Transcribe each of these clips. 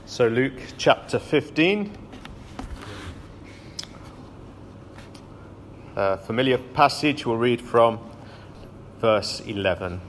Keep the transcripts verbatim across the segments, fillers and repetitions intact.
So Luke chapter fifteen, a familiar passage, we'll read from verse eleven.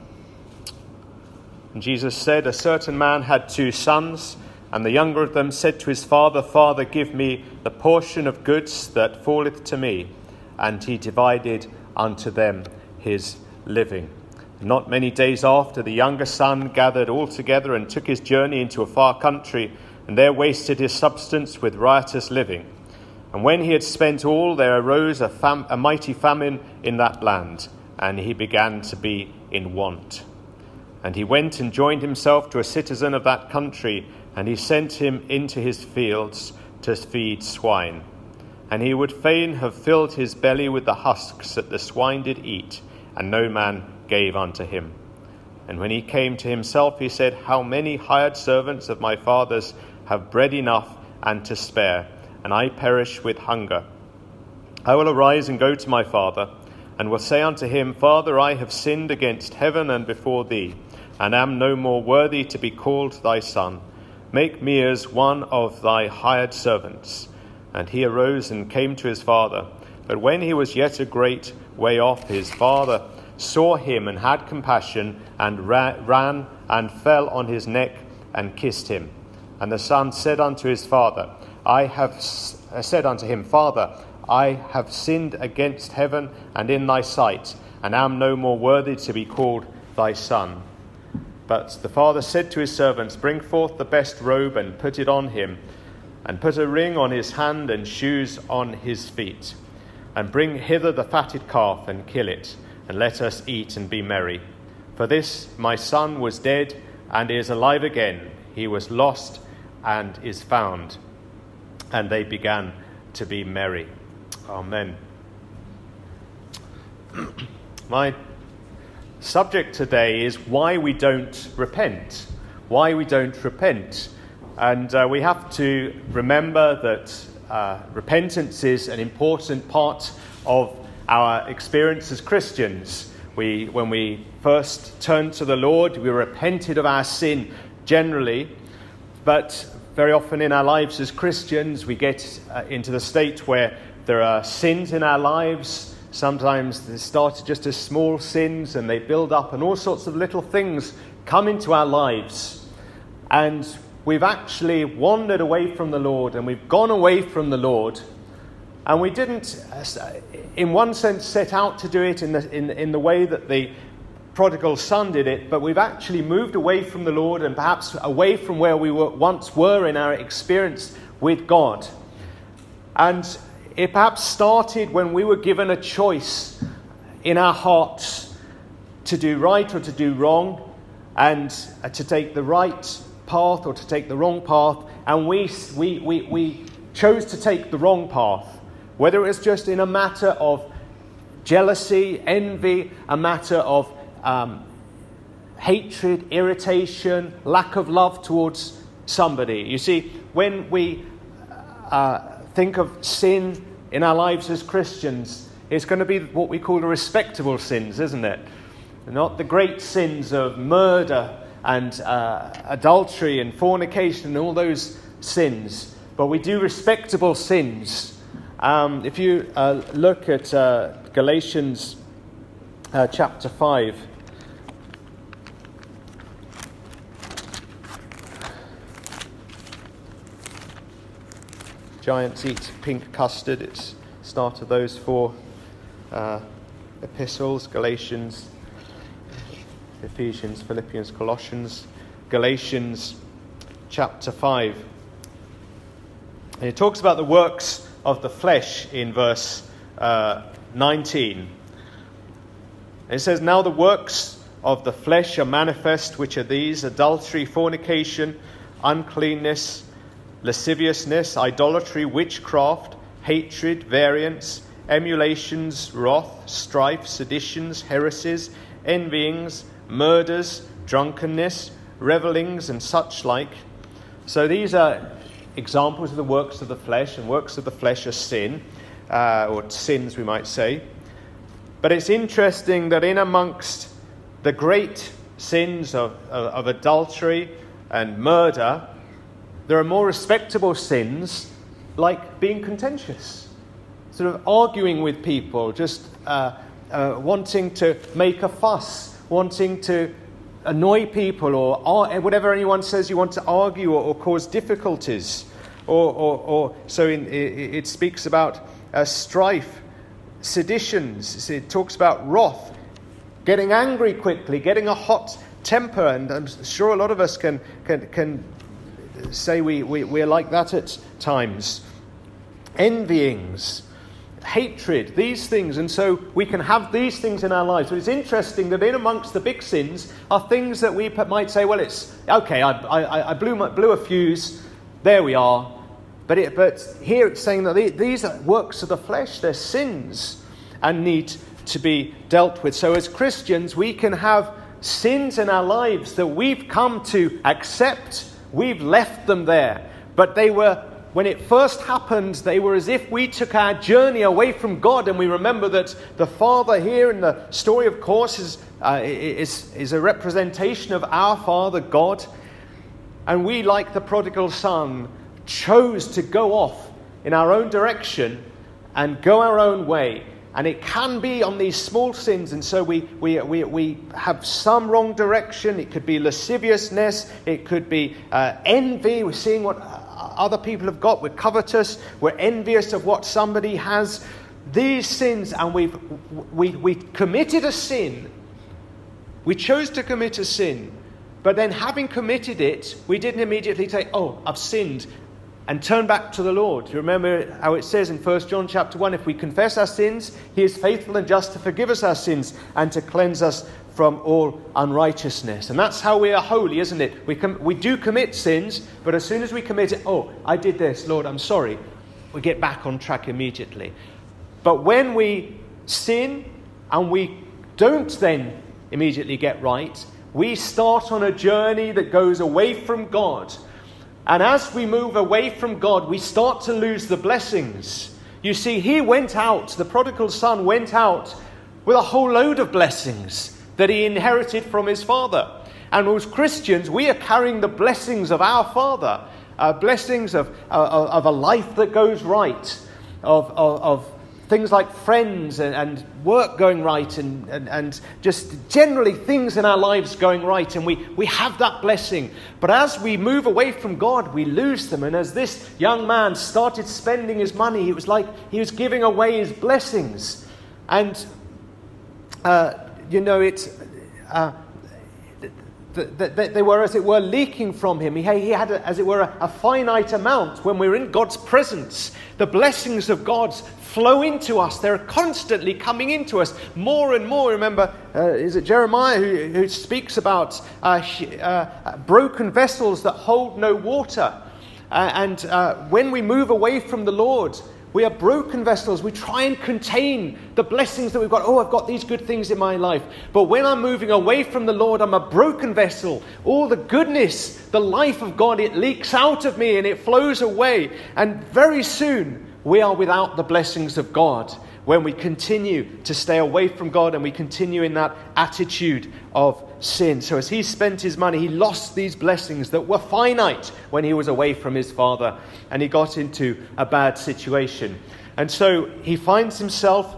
And Jesus said, "A certain man had two sons, and the younger of them said to his father, 'Father, give me the portion of goods that falleth to me.' And he divided unto them his living. Not many days after, the younger son gathered all together and took his journey into a far country, and there wasted his substance with riotous living. And when he had spent all, there arose a, fam- a mighty famine in that land, and he began to be in want. And he went and joined himself to a citizen of that country, and he sent him into his fields to feed swine. And he would fain have filled his belly with the husks that the swine did eat, and no man gave unto him. And when he came to himself, he said, How many hired servants of my father's have bread enough and to spare, and I perish with hunger. I will arise and go to my father, and will say unto him, Father, I have sinned against heaven and before thee, and am no more worthy to be called thy son. Make me as one of thy hired servants. And he arose and came to his father. But when he was yet a great way off, his father saw him and had compassion, and ra- ran and fell on his neck and kissed him. And the son said unto his father, I have s- said unto him, Father, I have sinned against heaven and in thy sight, and am no more worthy to be called thy son. But the father said to his servants, Bring forth the best robe and put it on him, and put a ring on his hand and shoes on his feet. And bring hither the fatted calf and kill it, and let us eat and be merry. For this my son was dead and is alive again. He was lost and is found. And they began to be merry. Amen. My subject today is why we don't repent. Why we don't repent. And uh, we have to remember that uh, repentance is an important part of our experience as Christians. We, when we first turned to the Lord, we repented of our sin generally, but very often in our lives as Christians, we get uh, into the state where there are sins in our lives. Sometimes they start just as small sins and they build up, and all sorts of little things come into our lives. And we've actually wandered away from the Lord, and we've gone away from the Lord. And we didn't, in one sense, set out to do it in the, in, in the way that the prodigal son did it, but we've actually moved away from the Lord, and perhaps away from where we were, once were in our experience with God. And it perhaps started when we were given a choice in our hearts to do right or to do wrong, and to take the right path or to take the wrong path, and we we we, we chose to take the wrong path. Whether it was just in a matter of jealousy, envy, a matter of um, hatred, irritation, lack of love towards somebody. You see, when we uh, think of sin in our lives as Christians, it's going to be what we call the respectable sins, isn't it? Not the great sins of murder and uh, adultery and fornication and all those sins. But we do respectable sins. Um, if you uh, look at uh, Galatians uh, chapter five, giants eat pink custard. It's the start of those four uh, epistles: Galatians, Ephesians, Philippians, Colossians. Galatians chapter five. And it talks about the works of the flesh in verse uh, nineteen. It says, Now the works of the flesh are manifest, which are these: adultery, fornication, uncleanness, lasciviousness, idolatry, witchcraft, hatred, variance, emulations, wrath, strife, seditions, heresies, envyings, murders, drunkenness, revellings, and such like. So these are examples of the works of the flesh, and works of the flesh are sin, uh, or sins we might say. But it's interesting that in amongst the great sins of, of, of adultery and murder, There are more respectable sins, like being contentious, sort of arguing with people, just uh, uh, wanting to make a fuss, wanting to annoy people, or ar- whatever anyone says, you want to argue or, or cause difficulties. Or, or, or so in, it, it speaks about uh, strife, seditions. It talks about wrath, getting angry quickly, getting a hot temper, and I'm sure a lot of us can can, can say we, we, we're like that at times. Envyings, hatred, these things. And so we can have these things in our lives. But it's interesting that in amongst the big sins are things that we might say, well, it's okay, I, I, I blew, my, blew a fuse, there we are. But, it, but here it's saying that these are works of the flesh, they're sins and need to be dealt with. So as Christians, we can have sins in our lives that we've come to accept. We've left them there. But they were, when it first happened, they were as if we took our journey away from God. And we remember that the Father here in the story, of course, is, uh, is, is a representation of our Father, God. And we, like the prodigal son, chose to go off in our own direction and go our own way. And it can be on these small sins, and so we, we, we, we have some wrong direction. It could be lasciviousness, it could be uh, envy. We're seeing what other people have got, we're covetous, we're envious of what somebody has. These sins, and we've, we, we committed a sin, we chose to commit a sin, but then having committed it, we didn't immediately say, oh, I've sinned, and turn back to the Lord. You remember how it says in First John chapter one, if we confess our sins, he is faithful and just to forgive us our sins and to cleanse us from all unrighteousness. And that's how we are holy, isn't it? We com- we do commit sins, but as soon as we commit it, oh, I did this, Lord, I'm sorry, we get back on track immediately. But when we sin and we don't then immediately get right, we start on a journey that goes away from God. And as we move away from God, we start to lose the blessings. You see, he went out, the prodigal son went out with a whole load of blessings that he inherited from his father. And as Christians, we are carrying the blessings of our Father, uh, blessings of, uh, of a life that goes right, of, of, of things like friends and, and work going right, and, and, and just generally things in our lives going right. And we, we have that blessing. But as we move away from God, we lose them. And as this young man started spending his money, it was like he was giving away his blessings. And, uh, you know, it's... Uh, That they were, as it were, leaking from him. He had, as it were, a finite amount. When we're in God's presence, the blessings of God flow into us. They're constantly coming into us more and more. Remember, uh, is it Jeremiah who, who speaks about uh, uh, broken vessels that hold no water? Uh, and uh, when we move away from the Lord, we are broken vessels. We try and contain the blessings that we've got. Oh, I've got these good things in my life. But when I'm moving away from the Lord, I'm a broken vessel. All the goodness, the life of God, it leaks out of me and it flows away. And very soon, we are without the blessings of God when we continue to stay away from God and we continue in that attitude of sin. So as he spent his money, he lost these blessings that were finite when he was away from his father, and he got into a bad situation. And so he finds himself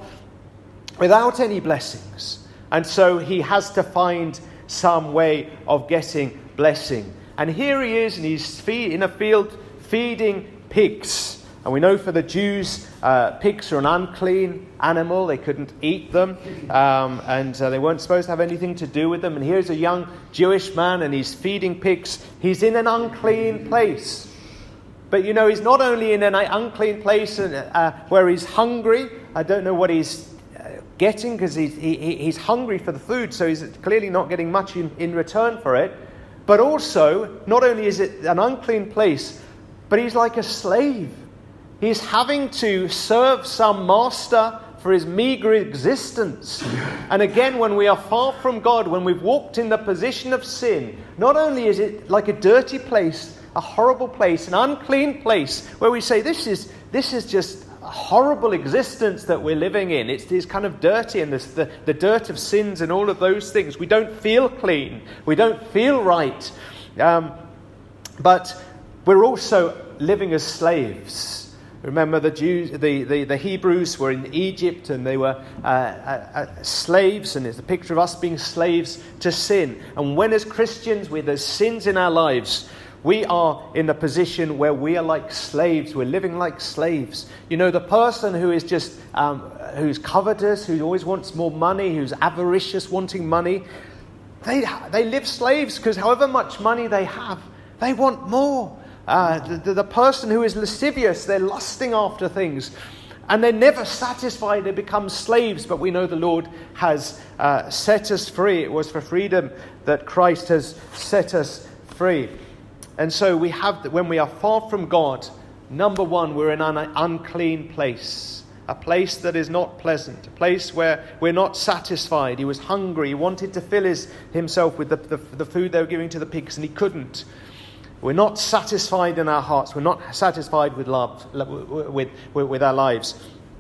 without any blessings. And so he has to find some way of getting blessing. And here he is, and he's fe- in a field feeding pigs. And we know for the Jews, uh, pigs are an unclean animal. They couldn't eat them. Um, and uh, they weren't supposed to have anything to do with them. And here's a young Jewish man, and he's feeding pigs. He's in an unclean place. But, you know, he's not only in an unclean place uh, where he's hungry. I don't know what he's uh, getting, because he's, he, he's hungry for the food. So he's clearly not getting much in, in return for it. But also, not only is it an unclean place, but he's like a slave. He's having to serve some master for his meager existence. And again, when we are far from God, when we've walked in the position of sin, not only is it like a dirty place, a horrible place, an unclean place, where we say, this is this is just a horrible existence that we're living in. It's, it's kind of dirty, and this, the, the dirt of sins and all of those things. We don't feel clean. We don't feel right. Um, but we're also living as slaves. Remember, the Jews, the, the, the Hebrews were in Egypt, and they were uh, uh, uh, slaves, and it's a picture of us being slaves to sin. And when as Christians, with there's sins in our lives, we are in a position where we are like slaves. We're living like slaves. You know, the person who is just, um, who's covetous, who always wants more money, who's avaricious, wanting money, they, they live slaves, because however much money they have, they want more. Uh, the, the person who is lascivious, they're lusting after things, and they're never satisfied. They become slaves. But we know the Lord has uh, set us free. It was for freedom that Christ has set us free. And so we have, when we are far from God, number one, we're in an unclean place, a place that is not pleasant, a place where we're not satisfied. He was hungry. He wanted to fill his, himself with the, the, the food they were giving to the pigs, and he couldn't. We're not satisfied in our hearts. We're not satisfied with love, with, with, with our lives.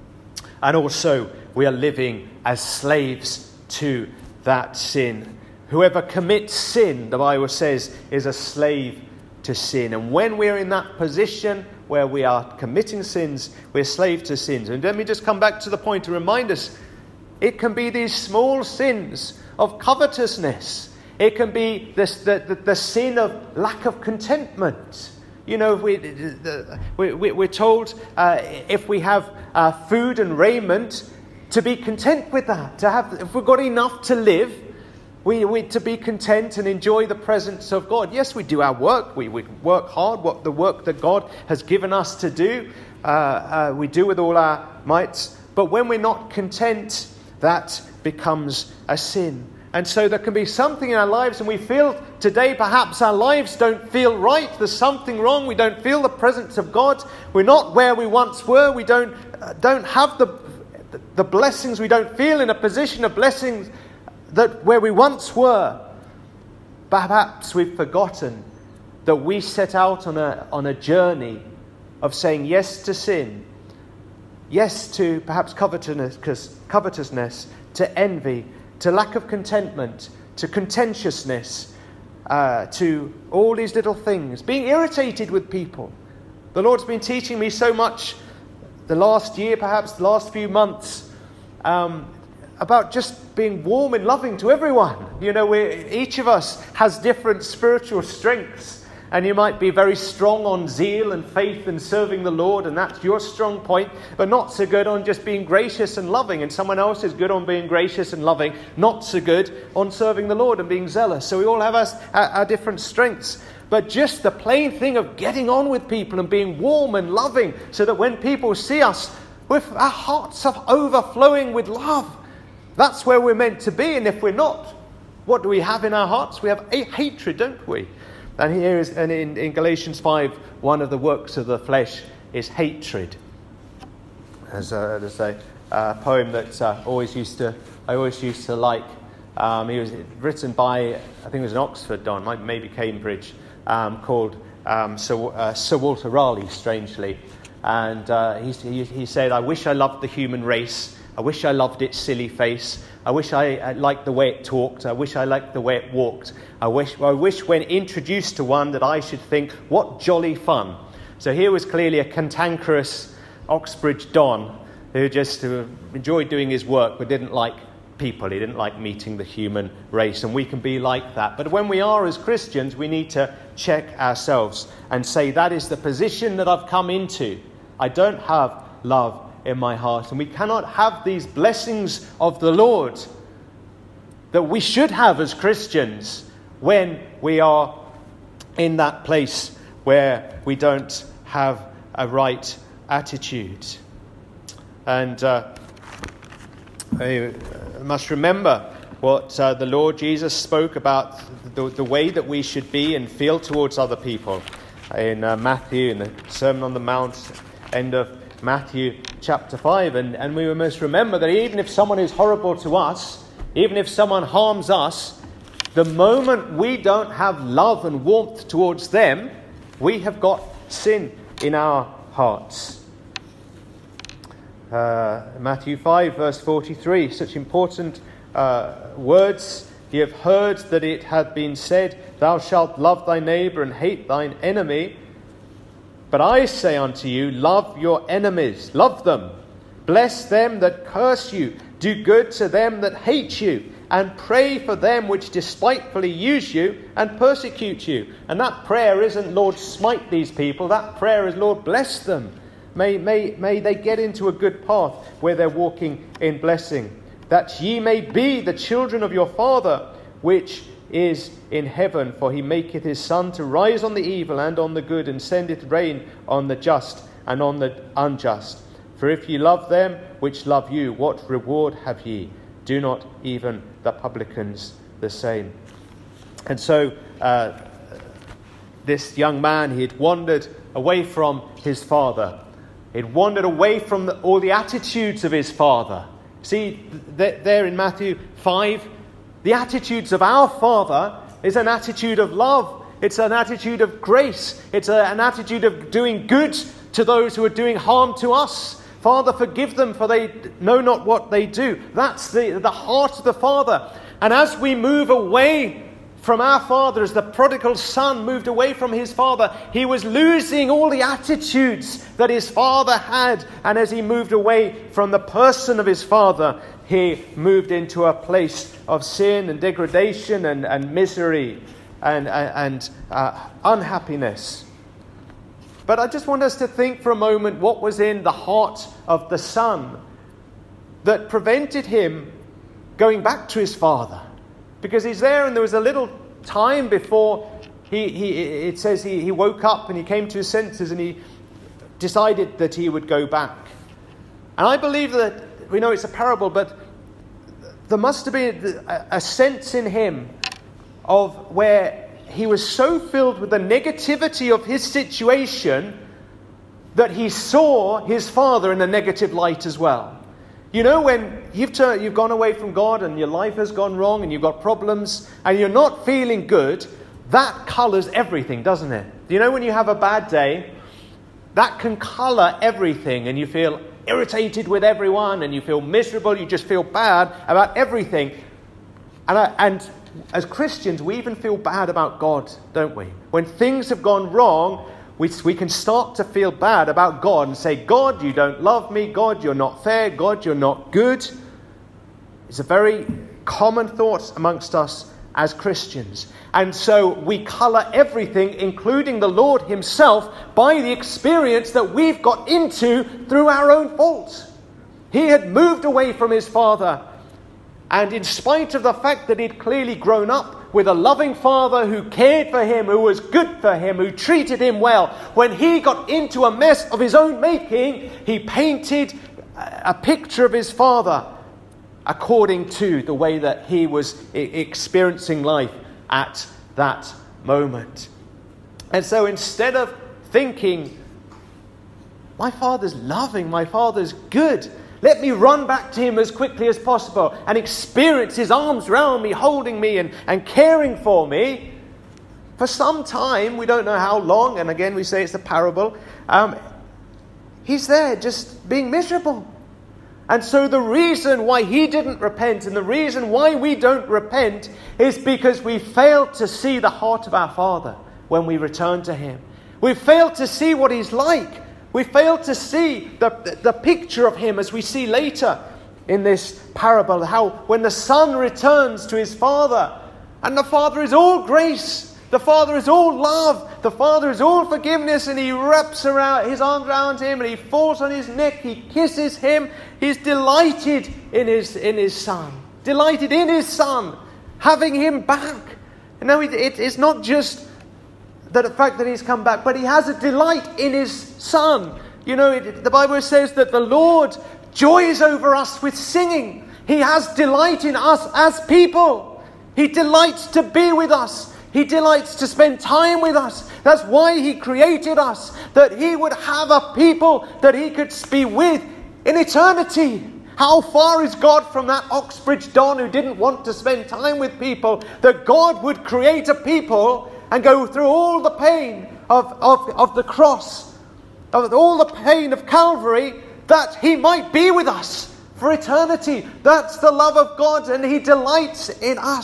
And also, we are living as slaves to that sin. Whoever commits sin, the Bible says, is a slave to sin. And when we're in that position where we are committing sins, we're slave to sins. And let me just come back to the point to remind us, it can be these small sins of covetousness. It can be this, the, the, the sin of lack of contentment. You know, we, the, we, we're told uh, if we have uh, food and raiment, to be content with that. To have, if we've got enough to live, we, we to be content and enjoy the presence of God. Yes, we do our work. We, we work hard. What the work that God has given us to do, uh, uh, we do with all our mights. But when we're not content, that becomes a sin. And so there can be something in our lives, and we feel today perhaps our lives don't feel right. There's something wrong. We don't feel the presence of God. We're not where we once were. We don't uh, don't have the the blessings. We don't feel in a position of blessings that where we once were. Perhaps we've forgotten that we set out on a on a journey of saying yes to sin, yes to perhaps covetousness, covetousness, to envy, to lack of contentment, to contentiousness, uh, to all these little things, being irritated with people. The Lord's been teaching me so much the last year, perhaps the last few months, um, about just being warm and loving to everyone. You know, we, each of us has different spiritual strengths. And you might be very strong on zeal and faith and serving the Lord, and that's your strong point, but not so good on just being gracious and loving. And someone else is good on being gracious and loving, not so good on serving the Lord and being zealous. So we all have our, our, our different strengths. But just the plain thing of getting on with people and being warm and loving, so that when people see us, with our hearts are overflowing with love. That's where we're meant to be. And if we're not, what do we have in our hearts? We have a hatred, don't we? And here is, and in, in Galatians five, one of the works of the flesh is hatred. There's a, there's a uh, poem that uh, always used to, I always used to like. Um, it was written by, I think it was an Oxford Don, maybe Cambridge, um, called um, Sir, uh, Sir Walter Raleigh, strangely. And uh, he, he, he said, "I wish I loved the human race. I wish I loved its silly face. I wish I, I liked the way it talked. I wish I liked the way it walked. I wish, I wish when introduced to one that I should think, what jolly fun." So here was clearly a cantankerous Oxbridge Don who just uh, enjoyed doing his work but didn't like people. He didn't like meeting the human race. And we can be like that. But when we are as Christians, we need to check ourselves and say, that is the position that I've come into. I don't have love in my heart, and we cannot have these blessings of the Lord that we should have as Christians when we are in that place where we don't have a right attitude. And uh, I must remember what uh, the Lord Jesus spoke about the, the way that we should be and feel towards other people in uh, Matthew, in the Sermon on the Mount, end of Matthew chapter five, and, and we must remember that even if someone is horrible to us, even if someone harms us, the moment we don't have love and warmth towards them, we have got sin in our hearts. Uh, Matthew five, verse forty-three, such important uh, words. "You have heard that it hath been said, Thou shalt love thy neighbour and hate thine enemy. But I say unto you, love your enemies, love them, bless them that curse you, do good to them that hate you, and pray for them which despitefully use you and persecute you. And that prayer isn't, Lord, smite these people. That prayer is, Lord, bless them. May, may, may they get into a good path where they're walking in blessing. That ye may be the children of your Father, which is in heaven. For he maketh his sun to rise on the evil and on the good, and sendeth rain on the just and on the unjust. For if ye love them which love you, what reward have ye? Do not even the publicans the same? And so uh, this young man, he had wandered away from his father. He'd wandered away from the, all the attitudes of his father. See, th- there in Matthew five, the attitudes of our Father is an attitude of love. It's an attitude of grace. It's a, an attitude of doing good to those who are doing harm to us. Father, forgive them, for they know not what they do. That's the, the heart of the Father. And as we move away from our Father, as the prodigal son moved away from his father, he was losing all the attitudes that his father had. And as he moved away from the person of his father, he moved into a place of sin and degradation and, and misery and, and uh, unhappiness. But I just want us to think for a moment what was in the heart of the son that prevented him going back to his father. Because he's there, and there was a little time before he, he it says he, he woke up and he came to his senses and he decided that he would go back. And I believe that, we know it's a parable, but there must have been a, a sense in him of where he was so filled with the negativity of his situation that he saw his father in a negative light as well. You know, when you've turned, you've gone away from God and your life has gone wrong and you've got problems and you're not feeling good, that colours everything, doesn't it? You know, when you have a bad day, that can colour everything, and you feel irritated with everyone and you feel miserable, you just feel bad about everything. And, I, and as Christians, we even feel bad about God, don't we? When things have gone wrong, We, we can start to feel bad about God and say, God, you don't love me. God, you're not fair. God, you're not good. It's a very common thought amongst us as Christians. And so we colour everything, including the Lord himself, by the experience that we've got into through our own faults. He had moved away from his father. And in spite of the fact that he'd clearly grown up with a loving father who cared for him, who was good for him, who treated him well, when he got into a mess of his own making, he painted a picture of his father according to the way that he was experiencing life at that moment. And so instead of thinking, my father's loving, my father's good, let me run back to him as quickly as possible and experience his arms around me, holding me and, and caring for me. For some time, we don't know how long, and again we say it's a parable, um, he's there just being miserable. And so the reason why he didn't repent and the reason why we don't repent is because we failed to see the heart of our Father when we return to him. We failed to see what he's like. We fail to see the, the picture of him, as we see later in this parable, how when the son returns to his father, and the father is all grace, the father is all love, the father is all forgiveness, and he wraps around his arms around him and he falls on his neck, he kisses him, he's delighted in his, in his son, delighted in his son, having him back. And now it, it, it's not just the fact that he's come back, but he has a delight in his son. You know, it, the Bible says that the Lord joys over us with singing. He has delight in us as people. He delights to be with us. He delights to spend time with us. That's why he created us, that he would have a people that he could be with in eternity. How far is God from that Oxbridge Don who didn't want to spend time with people? That God would create a people and go through all the pain of, of, of the cross, of all the pain of Calvary, that he might be with us for eternity. That's the love of God, and he delights in us.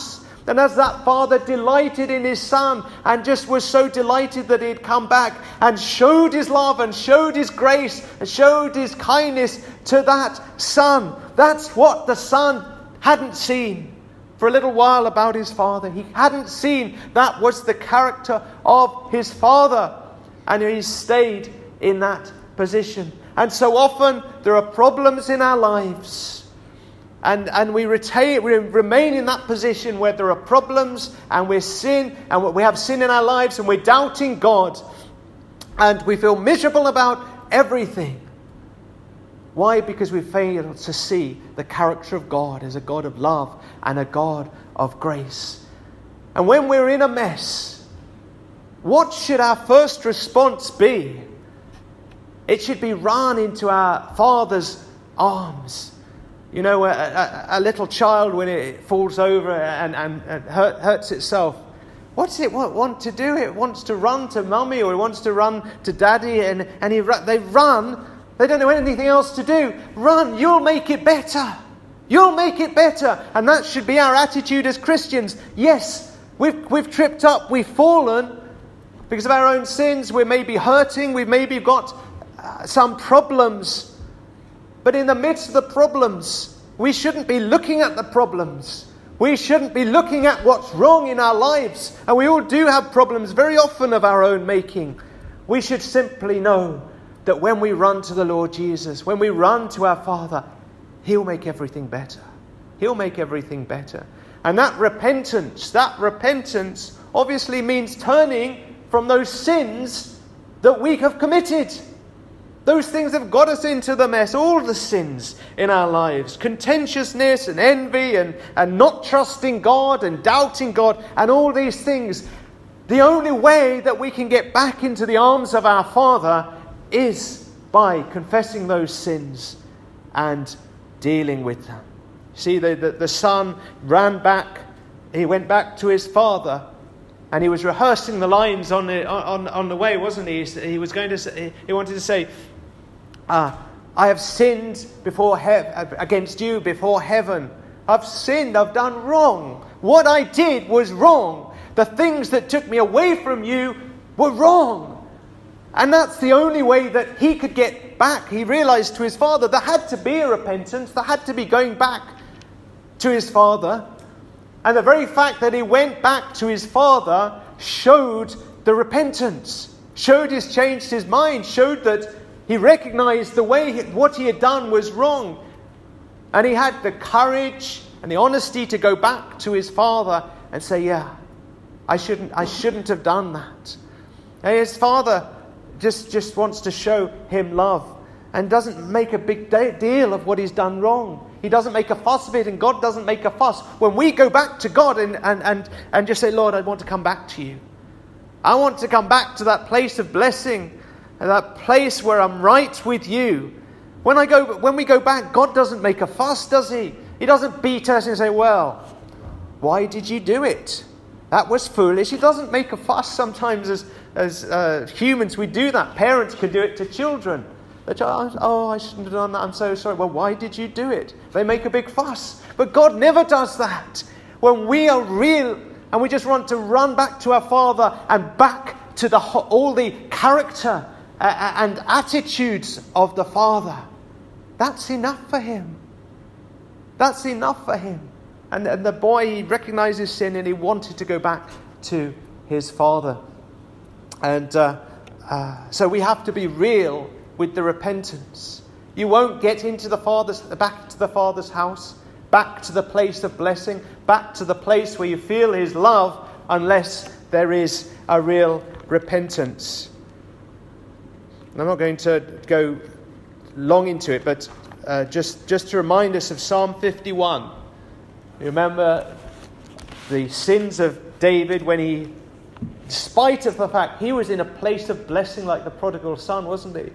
And as that father delighted in his son and just was so delighted that he'd come back and showed his love and showed his grace and showed his kindness to that son, that's what the son hadn't seen for a little while about his father. He hadn't seen that was the character of his father. And he stayed in that position. And so often there are problems in our lives. And, and we, retain, we remain in that position where there are problems and we're sin and we have sin in our lives and we're doubting God. And we feel miserable about everything. Why? Because we fail to see the character of God as a God of love and a God of grace. And when we're in a mess, what should our first response be? It should be run into our Father's arms. You know, a, a, a little child, when it falls over and, and, and hurt, hurts itself, what does it want, want to do? It wants to run to mummy or it wants to run to daddy, and, and he, they run. They don't know anything else to do. Run, you'll make it better. You'll make it better. And that should be our attitude as Christians. Yes, we've, we've tripped up, we've fallen because of our own sins. We may be hurting, we've maybe got uh, some problems. But in the midst of the problems, we shouldn't be looking at the problems. We shouldn't be looking at what's wrong in our lives. And we all do have problems, very often of our own making. We should simply know that when we run to the Lord Jesus, when we run to our Father, He'll make everything better. He'll make everything better. And that repentance, that repentance obviously means turning from those sins that we have committed. Those things have got us into the mess, all the sins in our lives. Contentiousness and envy and, and not trusting God and doubting God and all these things. The only way that we can get back into the arms of our Father is by confessing those sins and dealing with them. See, the, the, the son ran back. He went back to his father. And he was rehearsing the lines on the on, on the way, wasn't he? He was going to say, he wanted to say, ah, I have sinned before he- against you before heaven. I've sinned, I've done wrong. What I did was wrong. The things that took me away from you were wrong. And that's the only way that he could get back. He realized to his father there had to be a repentance. There had to be going back to his father. And the very fact that he went back to his father showed the repentance, showed he's changed his mind, showed that he recognized the way he, what he had done was wrong. And he had the courage and the honesty to go back to his father and say, yeah, I shouldn't I shouldn't have done that. And his father just, just wants to show him love and doesn't make a big deal of what he's done wrong. He doesn't make a fuss of it, and God doesn't make a fuss. When we go back to God and, and, and, and just say, Lord, I want to come back to you. I want to come back to that place of blessing, and that place where I'm right with you. When I go, when we go back, God doesn't make a fuss, does He? He doesn't beat us and say, well, why did you do it? That was foolish. He doesn't make a fuss. Sometimes as, as uh, humans we do that. Parents can do it to children. The child, oh, I shouldn't have done that. I'm so sorry. Well, why did you do it? They make a big fuss. But God never does that. When we are real and we just want to run back to our Father and back to the all the character and attitudes of the Father, that's enough for Him. That's enough for Him. And, and the boy, he recognized his sin and he wanted to go back to his Father. And uh, uh, so we have to be real with the repentance. You won't get into the Father's, back to the Father's house, back to the place of blessing, back to the place where you feel His love, unless there is a real repentance. And I'm not going to go long into it, but uh, just, just to remind us of Psalm fifty-one. You remember the sins of David when he, in spite of the fact he was in a place of blessing like the prodigal son, wasn't he?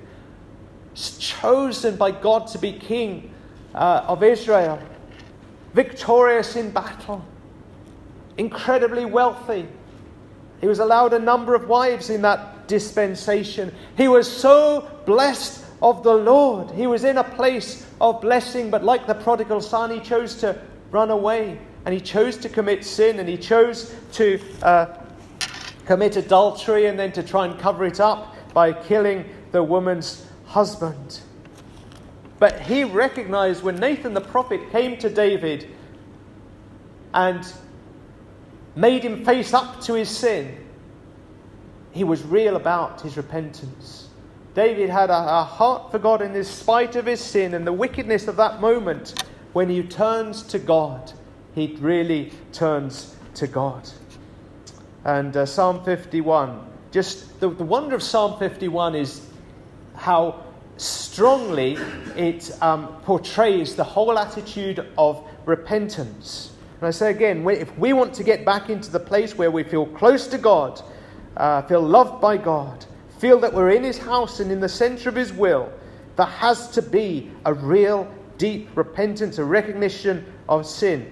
Chosen by God to be king uh, of Israel, victorious in battle, incredibly wealthy. He was allowed a number of wives in that dispensation. He was so blessed of the Lord. He was in a place of blessing, but like the prodigal son, he chose to run away and he chose to commit sin, and he chose to uh, commit adultery and then to try and cover it up by killing the woman's husband. But he recognized when Nathan the prophet came to David and made him face up to his sin, he was real about his repentance. David had a, a heart for God in spite of his sin and the wickedness of that moment. When he turns to God, he really turns to God. And uh, Psalm fifty-one, just the, the wonder of Psalm fifty-one is how strongly it um, portrays the whole attitude of repentance. And I say again, if we want to get back into the place where we feel close to God, uh, feel loved by God, feel that we're in his house and in the center of his will, there has to be a real deep repentance, a recognition of sin.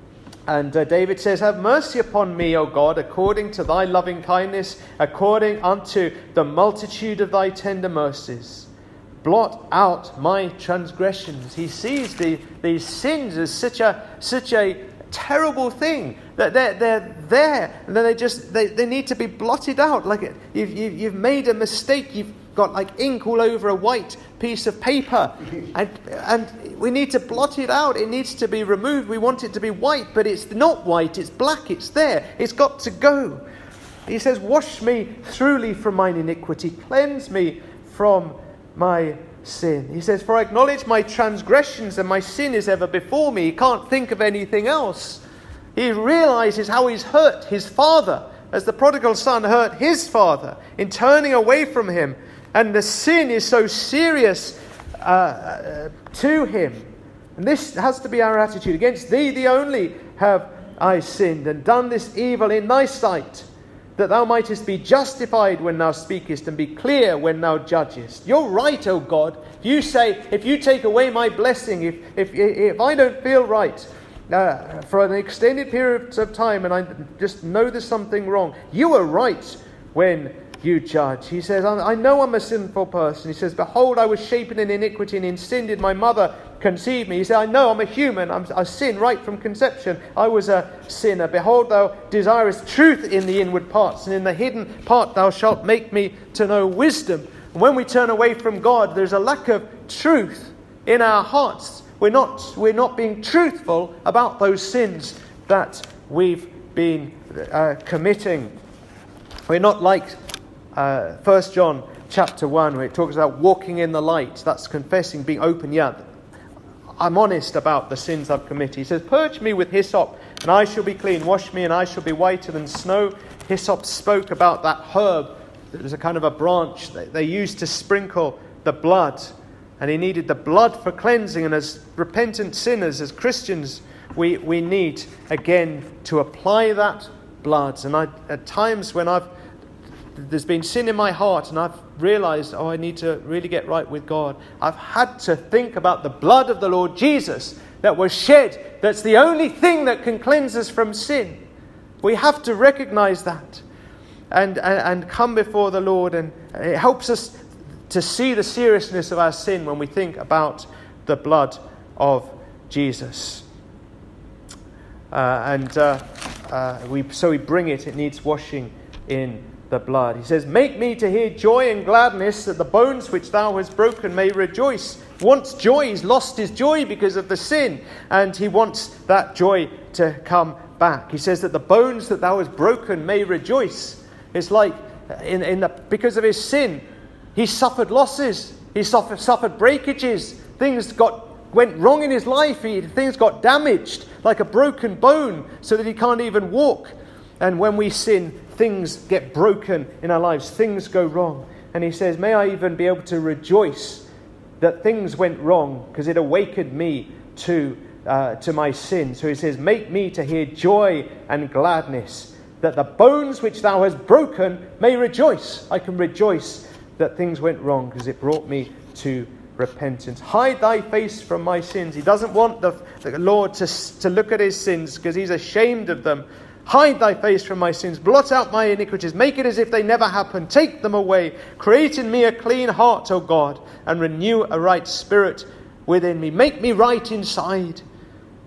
And uh, David says, have mercy upon me, O God, according to thy loving kindness, according unto the multitude of thy tender mercies. Blot out my transgressions. He sees the, these sins as such a such a terrible thing that they're, they're there, and then they just they, they need to be blotted out. Like it, you've, you've you've made a mistake. You've got like ink all over a white piece of paper, and and we need to blot it out. It needs to be removed. We want it to be white, but it's not white. It's black. It's there. It's got to go. He says, wash me thoroughly from mine iniquity. Cleanse me from my sin. He says, for I acknowledge my transgressions and my sin is ever before me. He can't think of anything else. He realizes how he's hurt his father, as the prodigal son hurt his father in turning away from him. And the sin is so serious uh, uh, to him. And this has to be our attitude. Against thee, thee only, have I sinned and done this evil in thy sight, that thou mightest be justified when thou speakest and be clear when thou judgest. You're right, O God. You say, if you take away my blessing, if if if I don't feel right uh, for an extended period of time and I just know there's something wrong, you are right when you judge. He says, I know I'm a sinful person. He says, behold, I was shapen in iniquity, and in sin did my mother conceive me. He said, I know I'm a human. I'm, I sin right from conception. I was a sinner. Behold, thou desirest truth in the inward parts, and in the hidden part thou shalt make me to know wisdom. And when we turn away from God, there's a lack of truth in our hearts. We're not, we're not being truthful about those sins that we've been uh, committing. We're not like Uh, First John chapter one, where it talks about walking in the light. That's confessing, being open. Yeah, I'm honest about the sins I've committed. He says, purge me with hyssop, and I shall be clean. Wash me, and I shall be whiter than snow. Hyssop spoke about that herb. It was a kind of a branch that they used to sprinkle the blood. And he needed the blood for cleansing. And as repentant sinners, as Christians, we, we need, again, to apply that blood. And I, at times when I've there's been sin in my heart and I've realized, oh, I need to really get right with God, I've had to think about the blood of the Lord Jesus that was shed. That's the only thing that can cleanse us from sin. We have to recognize that and, and, and come before the Lord. And it helps us to see the seriousness of our sin when we think about the blood of Jesus. Uh, and uh, uh, we so we bring it. It needs washing in the blood. He says, make me to hear joy and gladness, that the bones which thou hast broken may rejoice. He wants joy. He's lost his joy because of the sin, and he wants that joy to come back. He says that the bones that thou hast broken may rejoice. It's like in, in the, because of his sin, he suffered losses. He suffered, suffered breakages. Things got went wrong in his life. He, things got damaged, like a broken bone, so that he can't even walk. And when we sin, things get broken in our lives. Things go wrong. And he says, may I even be able to rejoice that things went wrong, because it awakened me to uh, to my sin. So he says, make me to hear joy and gladness, that the bones which thou hast broken may rejoice. I can rejoice that things went wrong, because it brought me to repentance. Hide thy face from my sins. He doesn't want the, the Lord to, to look at his sins, because he's ashamed of them. Hide thy face from my sins. Blot out my iniquities. Make it as if they never happened. Take them away. Create in me a clean heart, O God, and renew a right spirit within me. Make me right inside.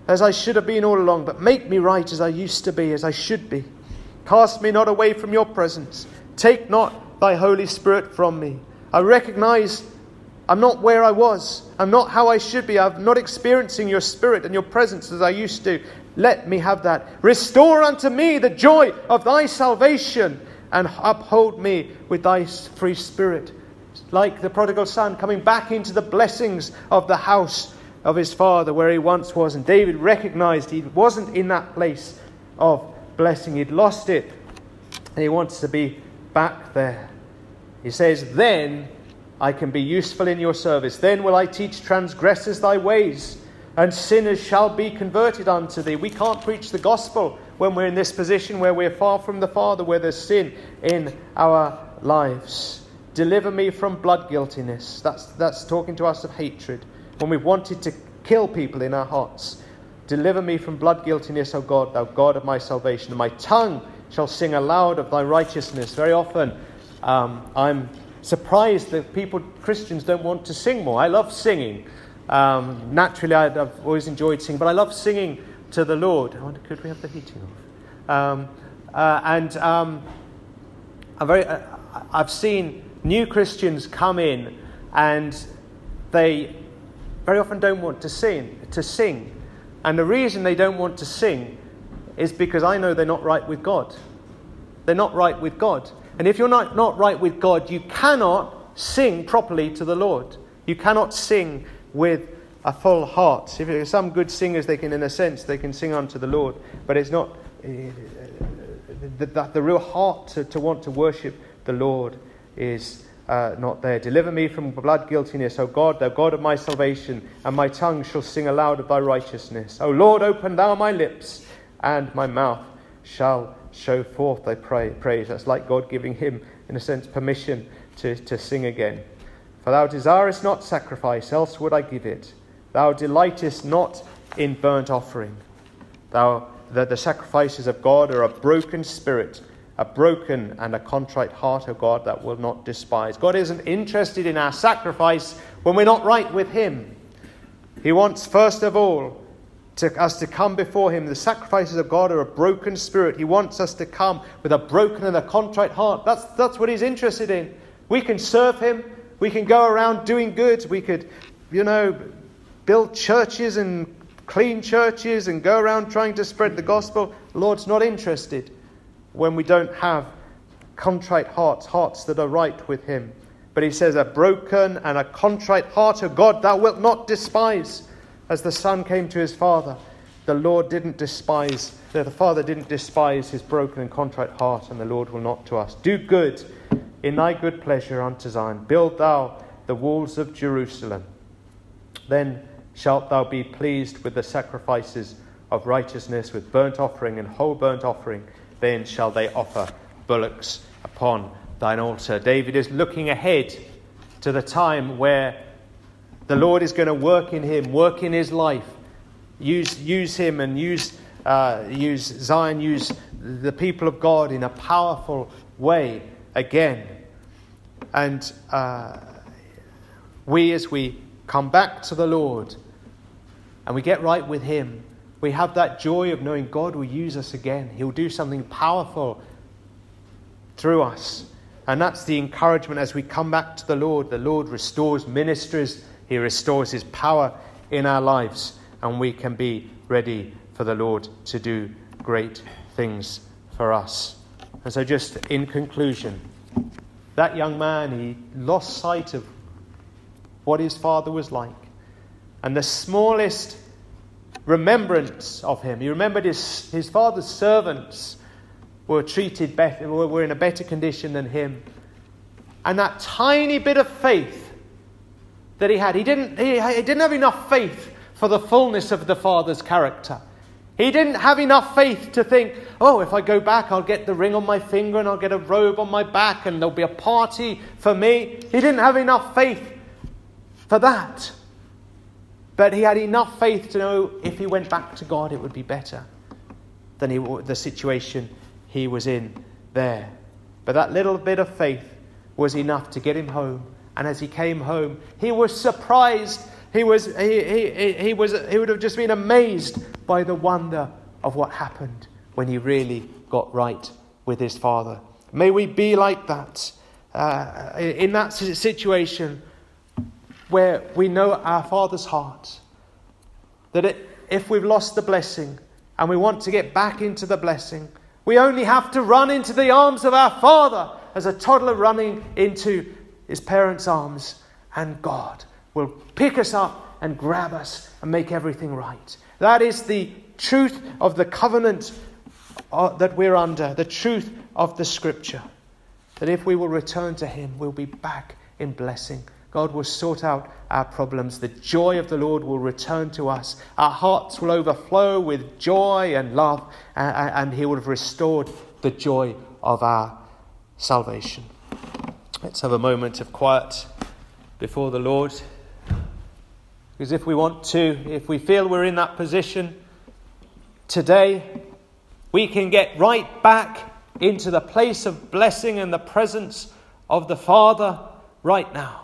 as I should have been all along, but make me right as I used to be, as I should be. Cast me not away from your presence. Take not thy Holy Spirit from me. I recognize I'm not where I was. I'm not how I should be. I'm not experiencing your Spirit and your presence as I used to. Let me have that. Restore unto me the joy of thy salvation, and uphold me with thy free Spirit. Like the prodigal son coming back into the blessings of the house of his father where he once was. And David recognized he wasn't in that place of blessing. He'd lost it. And he wants to be back there. He says, then I can be useful in your service. Then will I teach transgressors thy ways, and sinners shall be converted unto thee. We can't preach the gospel when we're in this position where we're far from the Father, where there's sin in our lives. Deliver me from blood guiltiness. That's, that's talking to us of hatred. When we've wanted to kill people in our hearts. Deliver me from blood guiltiness, O God, thou God of my salvation. And my tongue shall sing aloud of thy righteousness. Very often um, I'm surprised that people, Christians, don't want to sing more. I love singing. Um, naturally, I've always enjoyed singing, but I love singing to the Lord. I wonder, could we have the heating off? Um, uh, and um, I'm very, uh, I've seen new Christians come in, and they very often don't want to sing. To sing, and the reason they don't want to sing is because I know they're not right with God. They're not right with God, and if you're not not right with God, you cannot sing properly to the Lord. You cannot sing with a full heart. If there's some good singers, they can, in a sense, they can sing unto the Lord, but it's not uh, the, the, the real heart to, to want to worship the Lord is uh, not there. Deliver me from blood guiltiness, O God, thou God of my salvation, and my tongue shall sing aloud of thy righteousness. O Lord, open thou my lips, and my mouth shall show forth thy praise. That's like God giving him, in a sense, permission to, to sing again. For thou desirest not sacrifice, else would I give it. Thou delightest not in burnt offering. Thou, the, the sacrifices of God are a broken spirit, a broken and a contrite heart, O God, that will not despise. God isn't interested in our sacrifice when we're not right with him. He wants, first of all, to us to come before him. The sacrifices of God are a broken spirit. He wants us to come with a broken and a contrite heart. That's, that's what he's interested in. We can serve him. We can go around doing good. We could, you know, build churches and clean churches and go around trying to spread the gospel. The Lord's not interested when we don't have contrite hearts, hearts that are right with him. But he says, a broken and a contrite heart, O God, thou wilt not despise. As the son came to his father, the Lord didn't despise, the father didn't despise his broken and contrite heart, and the Lord will not to us. Do good in thy good pleasure unto Zion. Build thou the walls of Jerusalem. Then shalt thou be pleased with the sacrifices of righteousness, with burnt offering and whole burnt offering. Then shall they offer bullocks upon thine altar. David is looking ahead to the time where the Lord is going to work in him, work in his life, use use him and use uh, use Zion, use the people of God in a powerful way again. And uh, we, as we come back to the Lord and we get right with him, we have that joy of knowing God will use us again. He'll do something powerful through us. And that's the encouragement as we come back to the Lord. The Lord restores ministries. He restores his power in our lives. And we can be ready for the Lord to do great things for us. And so just in conclusion, that young man, he lost sight of what his father was like. And the smallest remembrance of him. He remembered his, his father's servants were treated better, were in a better condition than him. And that tiny bit of faith that he had, he didn't, he, he didn't have enough faith for the fullness of the father's character. He didn't have enough faith to think, oh, if I go back, I'll get the ring on my finger and I'll get a robe on my back and there'll be a party for me. He didn't have enough faith for that. But he had enough faith to know if he went back to God, it would be better than he, the situation he was in there. But that little bit of faith was enough to get him home. And as he came home, he was surprised He was he, he, he was he would have just been amazed by the wonder of what happened when he really got right with his Father. May we be like that, uh, in that situation where we know our Father's heart. That it, if we've lost the blessing and we want to get back into the blessing, we only have to run into the arms of our Father as a toddler running into his parents' arms, and God will pick us up and grab us and make everything right. That is the truth of the covenant that we're under, the truth of the Scripture. That if we will return to him, we'll be back in blessing. God will sort out our problems. The joy of the Lord will return to us. Our hearts will overflow with joy and love, and he will have restored the joy of our salvation. Let's have a moment of quiet before the Lord. Because if we want to, if we feel we're in that position today, we can get right back into the place of blessing and the presence of the Father right now.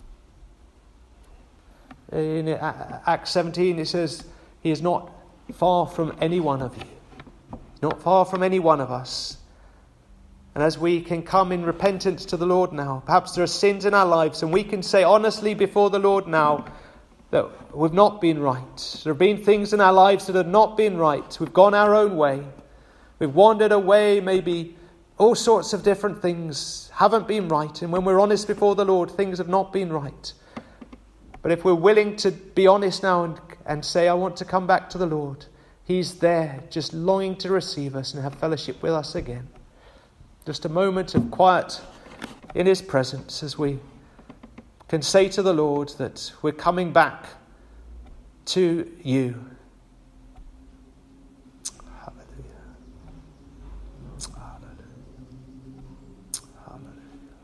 In Acts seventeen, it says, he is not far from any one of you. Not far from any one of us. And as we can come in repentance to the Lord now, perhaps there are sins in our lives, and we can say honestly before the Lord now that we've not been right. There have been things in our lives that have not been right. We've gone our own way. We've wandered away, maybe all sorts of different things haven't been right. And when we're honest before the Lord, things have not been right. But if we're willing to be honest now and, and say, I want to come back to the Lord, he's there just longing to receive us and have fellowship with us again. Just a moment of quiet in his presence as we can say to the Lord that we're coming back to you. Hallelujah. Hallelujah. Hallelujah.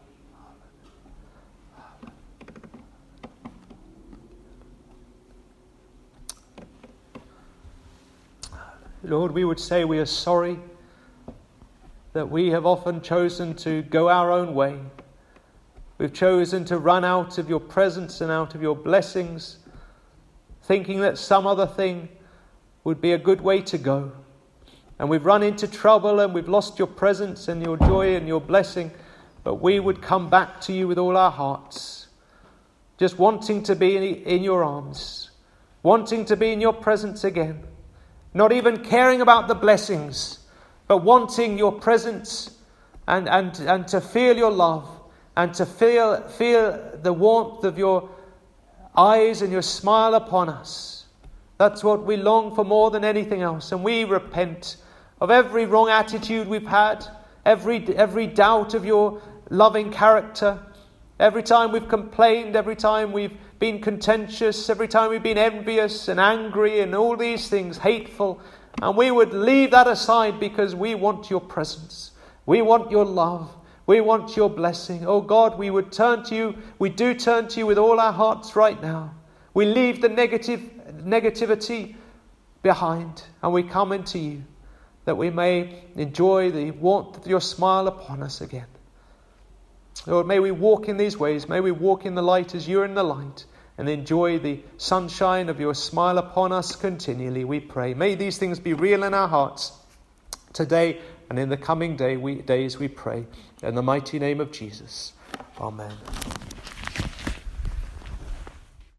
Lord, we would say we are sorry that we have often chosen to go our own way. We've chosen to run out of your presence and out of your blessings, thinking that some other thing would be a good way to go. And we've run into trouble and we've lost your presence and your joy and your blessing. But we would come back to you with all our hearts, just wanting to be in your arms, wanting to be in your presence again, not even caring about the blessings, but wanting your presence and, and, and to feel your love and to feel, feel the warmth of your eyes and your smile upon us. That's what we long for more than anything else. And we repent of every wrong attitude we've had, every, every doubt of your loving character, every time we've complained, every time we've been contentious, every time we've been envious and angry and all these things, hateful. And we would leave that aside because we want your presence. We want your love. We want your blessing. Oh God, we would turn to you. We do turn to you with all our hearts right now. We leave the negative negativity behind and we come into you that we may enjoy the warmth of your smile upon us again. Lord, may we walk in these ways. May we walk in the light as you're in the light and enjoy the sunshine of your smile upon us continually, we pray. May these things be real in our hearts today and in the coming day, we, days, we pray. In the mighty name of Jesus. Amen.